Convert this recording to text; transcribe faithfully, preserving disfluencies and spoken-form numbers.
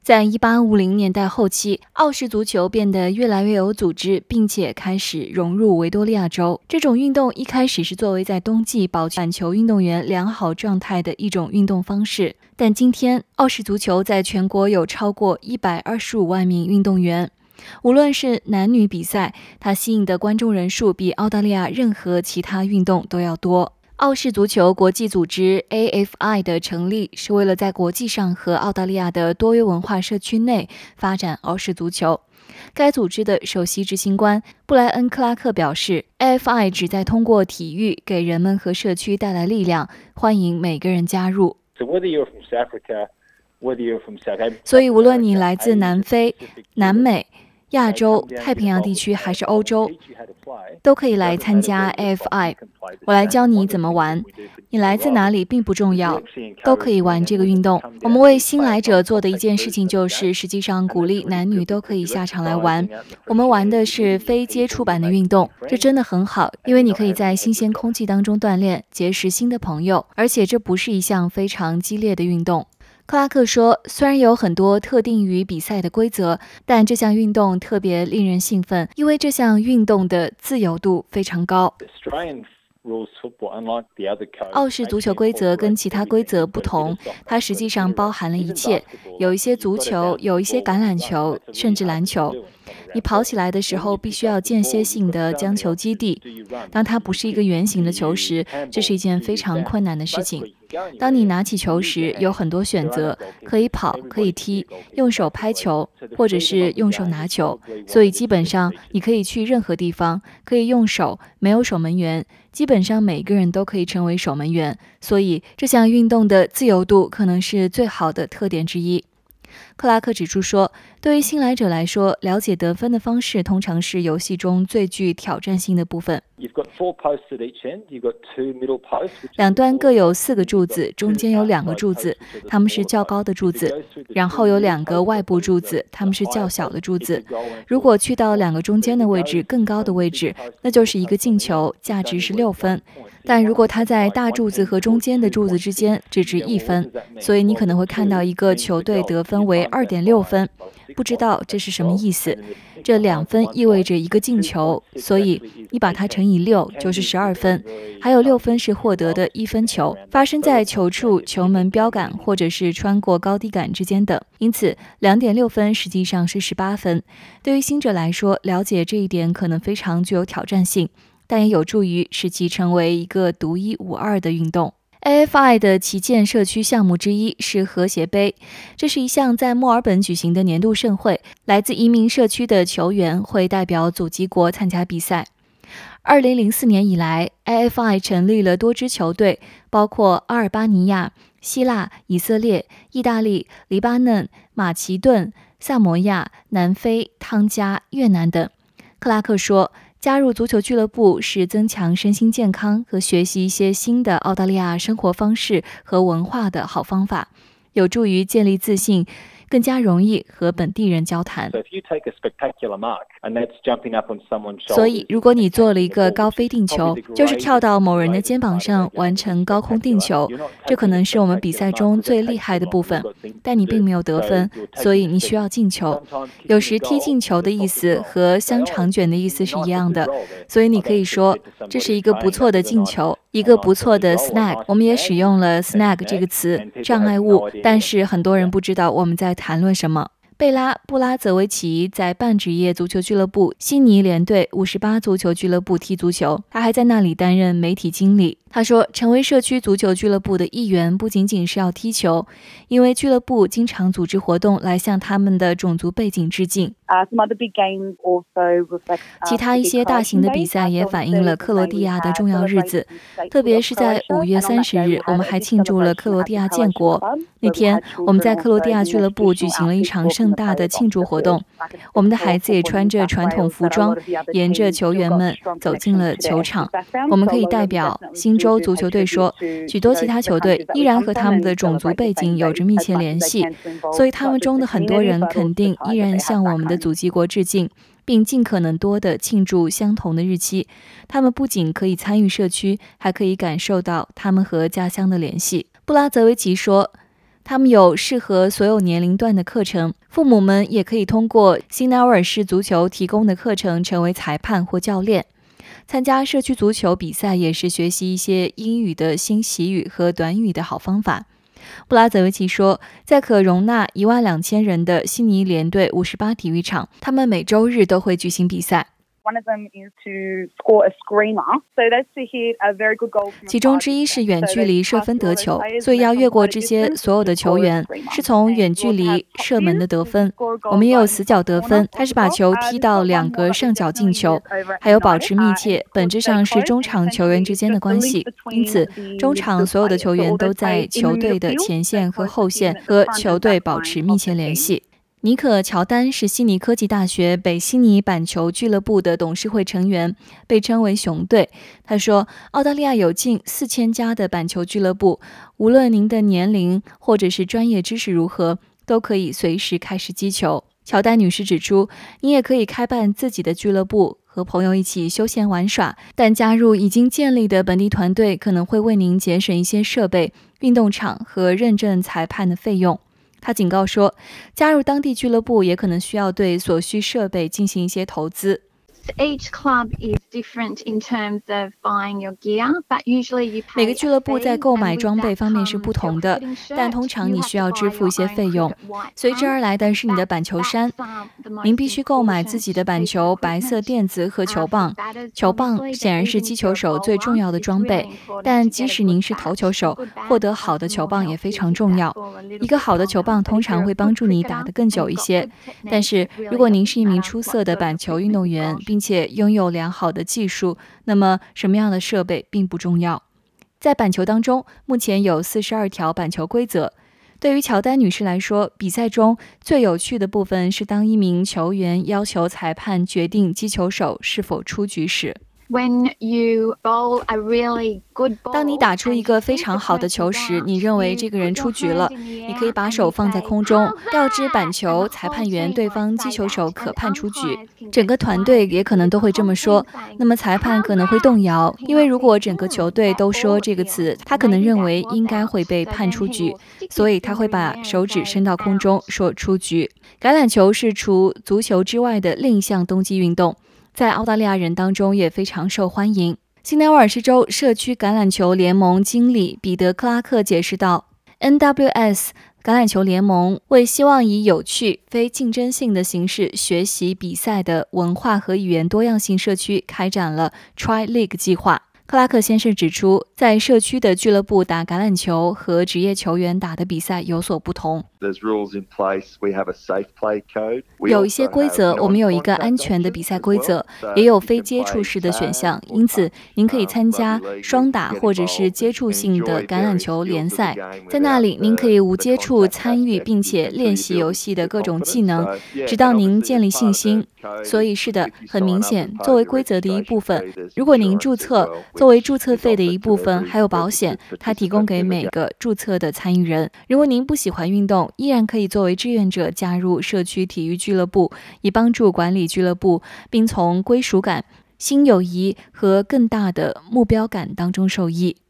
在一八五零年代后期，澳式足球变得越来越有组织，并且开始融入维多利亚州。这种运动一开始是作为在冬季保持板球运动员良好状态的一种运动方式，但今天澳式足球在全国有超过一百二十五万名运动员。无论是男女比赛，它吸引的观众人数比澳大利亚任何其他运动都要多。澳式足球国际组织 A F I 的成立是为了在国际上和澳大利亚的多元文化社区内发展澳式足球。该组织的首席执行官布莱恩·克拉克表示 ，A F I 旨在通过体育给人们和社区带来力量，欢迎每个人加入。所以无论你来自南非、南美、亚洲、太平洋地区还是欧洲，都可以来参加 A F I。我来教你怎么玩，你来自哪里并不重要，都可以玩这个运动。我们为新来者做的一件事情就是，实际上鼓励男女都可以下场来玩。我们玩的是非接触版的运动，这真的很好，因为你可以在新鲜空气当中锻炼，结识新的朋友，而且这不是一项非常激烈的运动。克拉克说，虽然有很多特定于比赛的规则，但这项运动特别令人兴奋，因为这项运动的自由度非常高。澳式足球规则跟其他规则不同，它实际上包含了一切，有一些足球，有一些橄榄球，甚至篮球。你跑起来的时候必须要间歇性地将球击地，当它不是一个圆形的球时，这是一件非常困难的事情。当你拿起球时，有很多选择，可以跑，可以踢，用手拍球，或者是用手拿球，所以基本上你可以去任何地方，可以用手，没有守门员，基本上每个人都可以成为守门员，所以这项运动的自由度可能是最好的特点之一。克拉克指出说，对于新来者来说，了解得分的方式通常是游戏中最具挑战性的部分。两端各有四个柱子，中间有两个柱子，它们是较高的柱子，然后有两个外部柱子，它们是较小的柱子。如果去到两个中间的位置更高的位置，那就是一个进球，价值是六分。但如果它在大柱子和中间的柱子之间，只值一分，所以你可能会看到一个球队得分为 二点六分，不知道这是什么意思。这两分意味着一个进球，所以你把它乘以六就是十二分，还有六分是获得的一分球，发生在球处、球门标杆或者是穿过高低杆之间等。因此 两点六分实际上是十八分。对于新者来说，了解这一点可能非常具有挑战性，但也有助于使其成为一个独一无二的运动。A F I 的旗舰社区项目之一是和谐杯，这是一项在墨尔本举行的年度盛会，来自移民社区的球员会代表祖籍国参加比赛。二零零四年以来 ，A F I 成立了多支球队，包括阿尔巴尼亚、希腊、以色列、意大利、黎巴嫩、马其顿、萨摩亚、南非、汤加、越南等。克拉克说，加入足球俱乐部是增强身心健康和学习一些新的澳大利亚生活方式和文化的好方法，有助于建立自信，更加容易和本地人交谈。所以如果你做了一个高飞定球，就是跳到某人的肩膀上完成高空定球，这可能是我们比赛中最厉害的部分，但你并没有得分，所以你需要进球。有时踢进球的意思和香肠卷的意思是一样的，所以你可以说这是一个不错的进球，一个不错的 snag。 我们也使用了 snag 这个词，障碍物，但是很多人不知道我们在谈论什么。贝拉·布拉泽维奇在半职业足球俱乐部悉尼联队五十八足球俱乐部踢足球，他还在那里担任媒体经理。他说，成为社区足球俱乐部的一员不仅仅是要踢球，因为俱乐部经常组织活动来向他们的种族背景致敬。其他一些大型的比赛也反映了克罗地亚的重要日子，特别是在五月三十日，我们还庆祝了克罗地亚建国。那天，我们在克罗地亚俱乐部举行了一场盛大的庆祝活动，我们的孩子也穿着传统服装，沿着球员们走进了球场。我们可以代表新州足球队说，许多其他球队依然和他们的种族背景有着密切联系，所以他们中的很多人肯定依然向我们的祖籍国致敬，并尽可能多地庆祝相同的日期。他们不仅可以参与社区，还可以感受到他们和家乡的联系。布拉泽维奇说， 他们有适合所有年龄段的课程，父母们也可以通过新南威尔士足球提供的课程成为裁判或教练。参加社区足球比赛也是学习一些英语的新习语和短语的好方法。布拉泽维奇说，在可容纳一万两千人的悉尼联队五十八体育场，他们每周日都会举行比赛。 One of them is to score a screamer. So that's to hit a very good goal from 其中之一是远距离射分得球，所以要越过这些所有的球员，是从远距离射门的得分。我们也有死角得分，它是把球踢到两个上角进球，还有保持密切，本质上是中场球员之间的关系。因此，中场所有的球员都在球队的前线和后线和球队保持密切联系。尼可·乔丹是悉尼科技大学北悉尼板球俱乐部的董事会成员，被称为熊队。他说，澳大利亚有近四千家的板球俱乐部，无论您的年龄或者是专业知识如何，都可以随时开始击球。乔丹女士指出，你也可以开办自己的俱乐部，和朋友一起休闲玩耍，但加入已经建立的本地团队可能会为您节省一些设备、运动场和认证裁判的费用。他警告说，加入当地俱乐部也可能需要对所需设备进行一些投资。 Each club is different in terms of buying your gear, but usually you pay 每个俱乐部在购买装备方面是不同的，但通常你需要支付一些费用。随之而来的是你的板球衫，您必须购买自己的板球、白色垫子和球棒。球棒显然是击球手最重要的装备，但即使您是投球手，获得好的球棒也非常重要。一个好的球棒通常会帮助你打得更久一些，但是如果您是一名出色的板球运动员，并且拥有良好的技术，那么什么样的设备并不重要。在板球当中，目前有四十二条板球规则。对于乔丹女士来说，比赛中最有趣的部分是当一名球员要求裁判决定击球手是否出局时。 When you bowl a really good ball, 当你打出一个非常好的球时，你认为这个人出局了，你可以把手放在空中，调支板球，裁判员对方击球手可判出局。整个团队也可能都会这么说，那么裁判可能会动摇，因为如果整个球队都说这个词，他可能认为应该会被判出局，所以他会把手指伸到空中说出局。橄榄球是除足球之外的另一项冬季运动，在澳大利亚人当中也非常受欢迎。新南威尔士州社区橄榄球联盟经理彼得·克拉克解释道， N W S 橄榄球联盟为希望以有趣、非竞争性的形式学习比赛的文化和语言多样性社区开展了 Tri League 计划。克拉克先生指出，在社区的俱乐部打橄榄球和职业球员打的比赛有所不同。有一些规则，我们有一个安全的比赛规则，也有非接触式的选项，因此您可以参加双打或者是接触性的橄榄球联赛。在那里，您可以无接触参与并且练习游戏的各种技能，直到您建立信心。所以是的，很明显，作为规则的一部分，如果您注册，作为注册费的一部分还有保险，它提供给每个注册的参与人。如果您不喜欢运动，依然可以作为志愿者加入社区体育俱乐部，以帮助管理俱乐部，并从归属感、新友谊和更大的目标感当中受益。